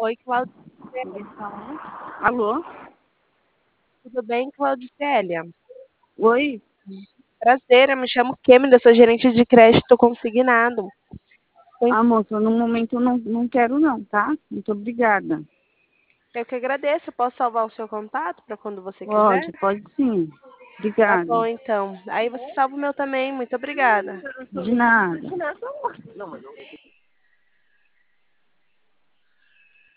Oi, Claudicélia. Alô? Tudo bem, Claudicélia? Oi? Prazer, eu me chamo Kêmida, sou gerente de crédito consignado. Oi, Ah, moça, no momento eu não quero não, tá? Muito obrigada. eu que agradeço. Posso salvar o seu contato para quando você quiser? Pode sim. Tá Obrigada. bom, então. Aí você salva o meu também. Muito obrigada. De nada.